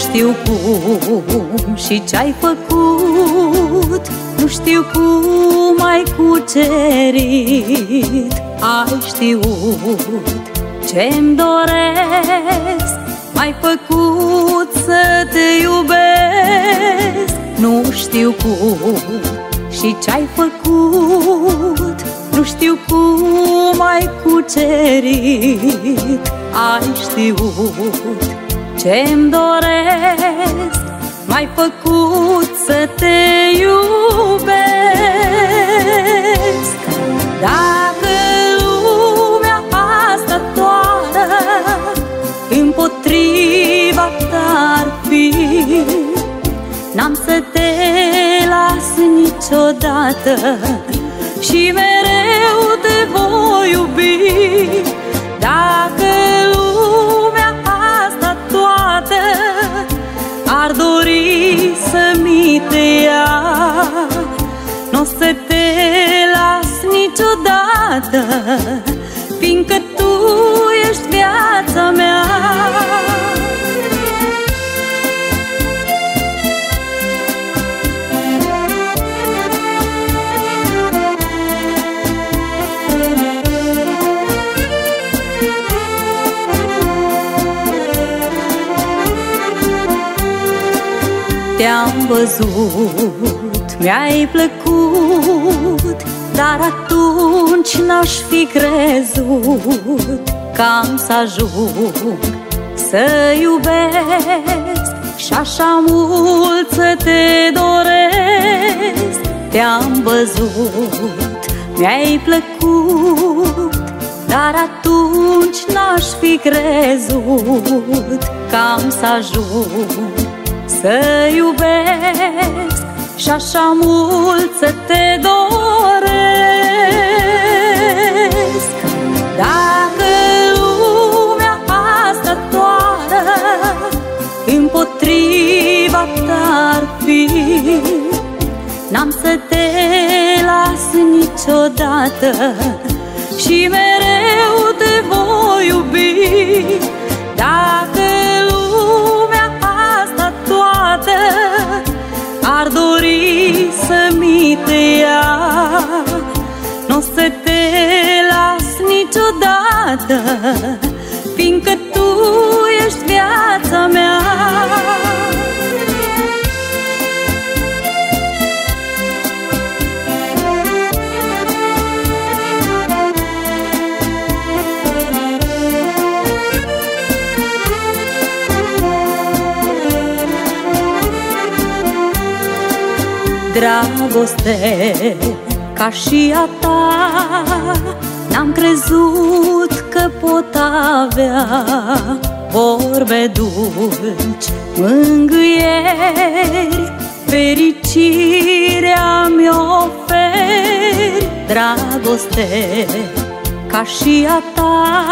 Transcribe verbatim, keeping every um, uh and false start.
știu cum și ce-ai făcut, nu știu cum ai cucerit. Ai știut ce-mi doresc, m-ai făcut să te iubesc. Nu știu cum și ce-ai făcut, nu știu cum ai cucerit. Ai știut ce-mi doresc, m-ai făcut să te iubesc. Dacă lumea asta toată împotriva ta-ar fi, n-am să te las niciodată și mereu te voi iubi. Dacă lumea asta toată ar dori să mi te ia, n-o să te las niciodată, fiindcă tu ești viața mea. Te-am văzut, mi-ai plăcut, dar atunci n-aș fi crezut că am să ajung să iubesc și așa mult să te doresc. Te-am văzut, mi-ai plăcut, dar atunci n-aș fi crezut că am să ajung să iubesc și așa mult să te doresc. Dacă lumea asta toată împotriva ta-ar fi, n-am să te las niciodată și mereu te voi iubi. Dacă lumea asta toată ar dori să mi te ia, n-o să te las niciodată, fiindcă tu ești viața mea. Dragoste ca și a ta n-am crezut că pot avea. Vorbe dulci, mângâieri, fericirea mi-o oferi. Dragoste ca și a ta